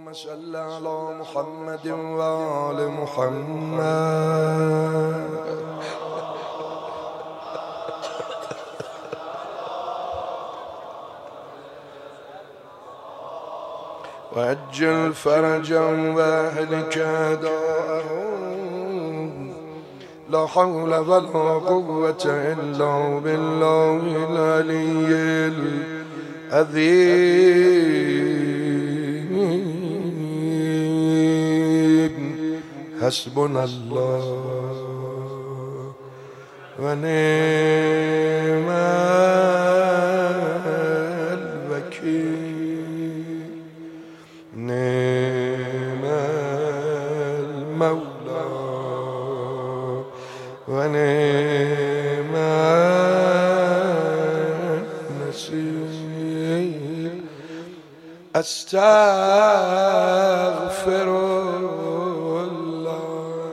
اللهم صل على محمد وآل محمد وعجل فرجهم واهلك أعداءهم لا حول ولا قوة إلا بالله العلي العظيم حسبنا الله ونعم الوكيل نعم المولى ونعم النصير أستغفر الله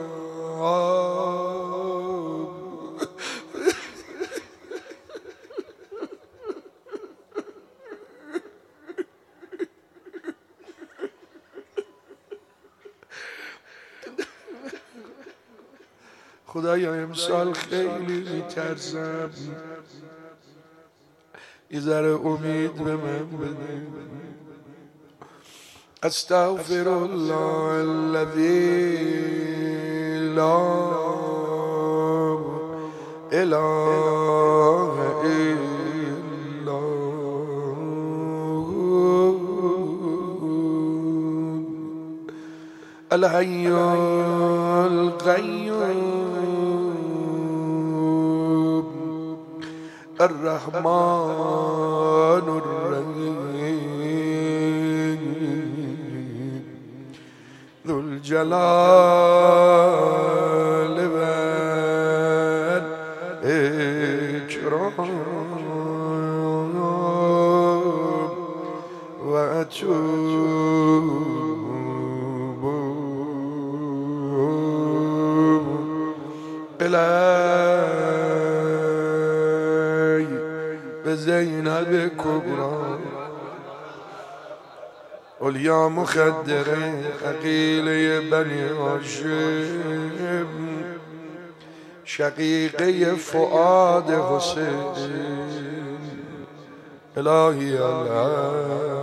خدایا امسال خیلی میترسم یه ذره امید به من بده استغفر الله الذي لا اله الا هو الحي القيوم الرحمن الرحيم ذو الجلال والإكرام وأتوب إلهي بزينب كبرى وليا مخدر عقيلي بني هاشم شقيقي فؤاد حسين إلهي الله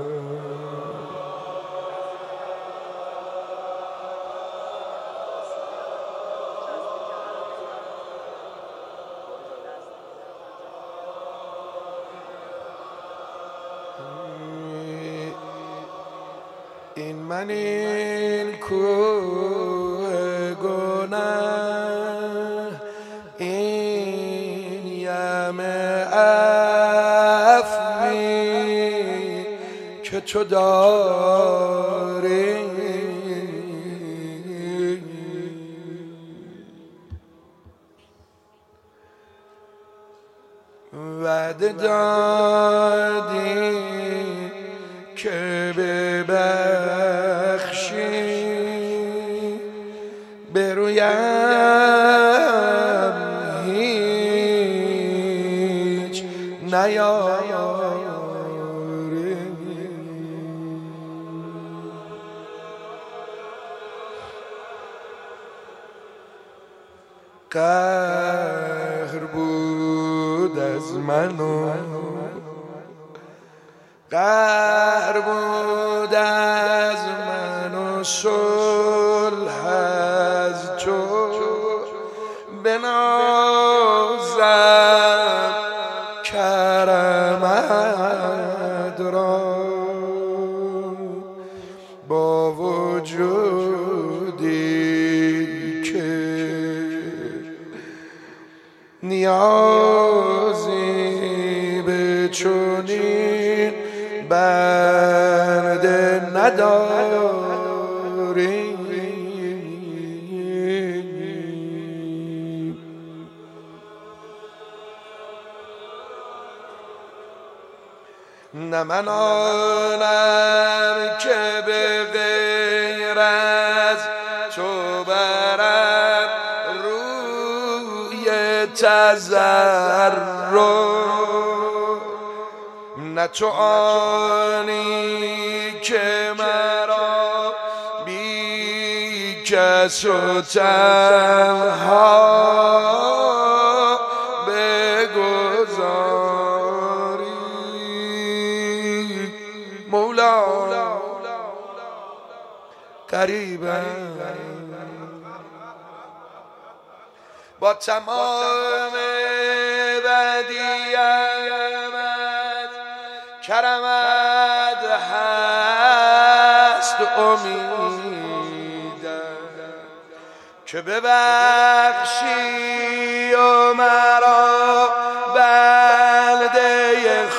این من این کوه گناه این یم عفوی که تو داری وعده دادی که ببخشی برویم هیچ نیاری قهر بود از منو قهر بود از من و صلح از تو بنازم کرمت را با وجودی که نیازی به چنین بنده نداری نه من آنم که به غیر از تو برم روی تضرع نه تو آنی که مرا کس و تنها بگذاری مولا قریبم با تمام بدیعت کرمت هست امیدم که ببخشی و مرا بنده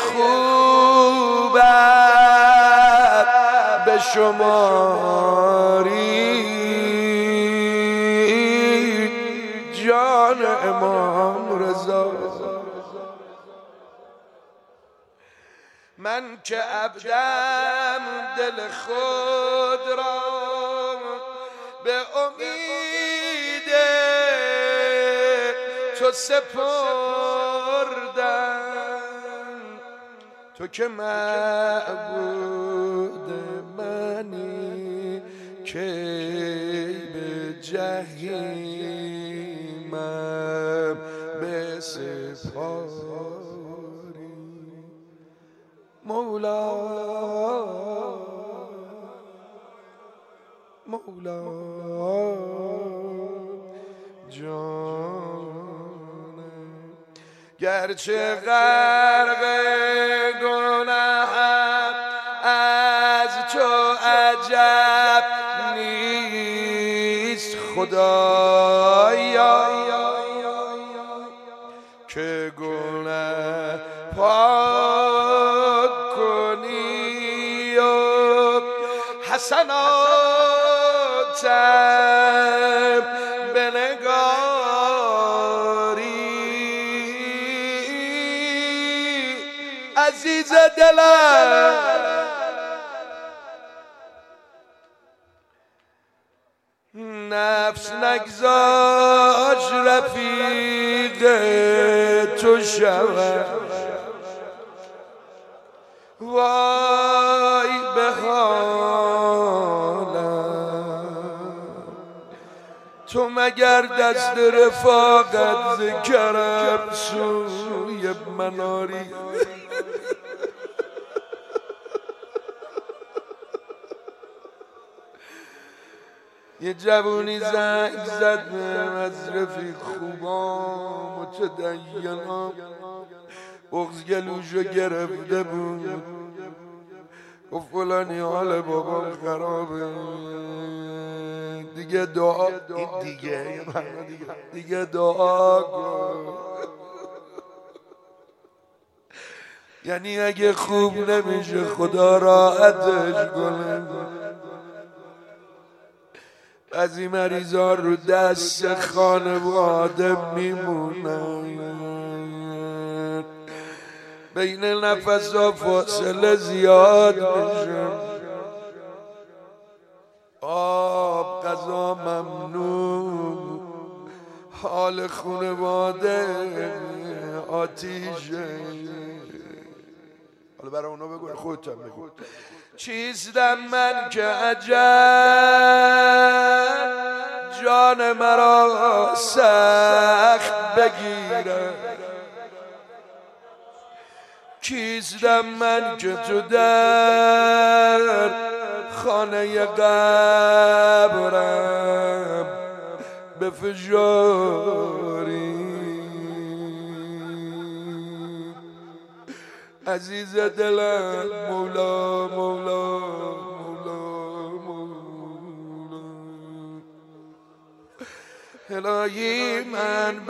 خوبت به شماری جان امام رضا من که عبدم دل خود را به امید تو سپردم تو که معبود منی که به جحیمم بسپاری مولا مولا جانم گرچه غرق گناهم از تو عجب نیست خدایا که گناه پاک کنی و حسناتم بنگاری عزیز دلم نفس نگذاش رفیق تو شود وای به حالم تو مگر دست رفاقت ذکرم سوی مناری یه جوونی زنگ زد از رفیق خوبام متدینام بغض گلوشو گرفته بود گفت فلانی حال بابام خرابه دیگه دعا دیگه دعا کن یعنی اگه خوب نمیشه خدا راحتش کنه از این مریضا رو دست خانواده میمونن بین نفس ها فاصله زیاد میشه آب غذا ممنوع حال خانواده آتیشه حالا برای اونا بگو خودتم بگو چیستم من که عجب جان مرا سخت بگیره کیستم من که تو در خانه قبرم بفجاری عزیز دلم مولا مولا مولا مولا الهی من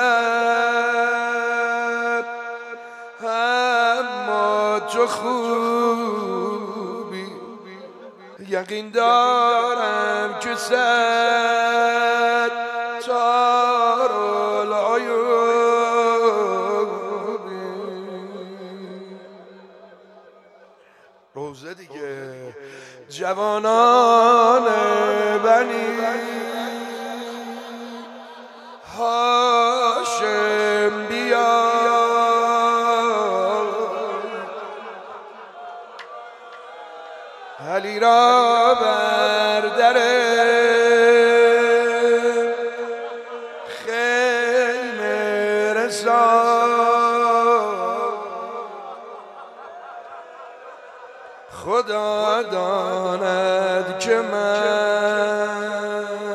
بدم اما تو خوبی یقین دارم که روزه دیگه جوانان بنی هاشم بیا علی را بر در خدا داند که من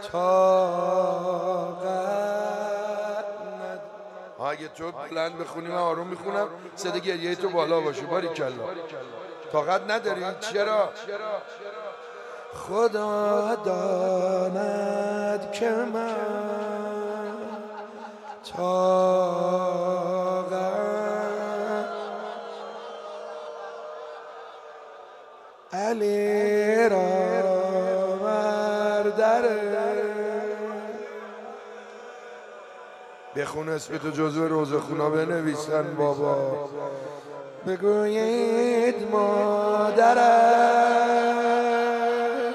طاقت ندارم. اگه تو بلند بخونی من آروم میخونم، صدای گریه تو بالا باشه. باریکلا. طاقت نداری؟ چرا؟ خدا داند که من طاقت علی را مردره. بخون اسم تو جزو روزه خونا بنویسن بابا. بگویید مادرش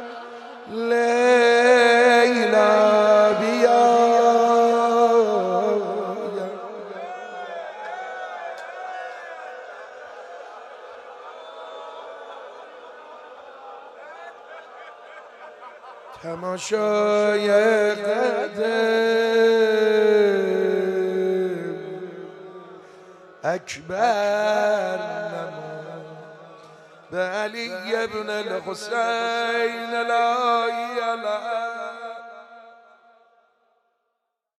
لیلا بیا. تماشای قدم اکبر نمود به علی ابن الحسین لا اله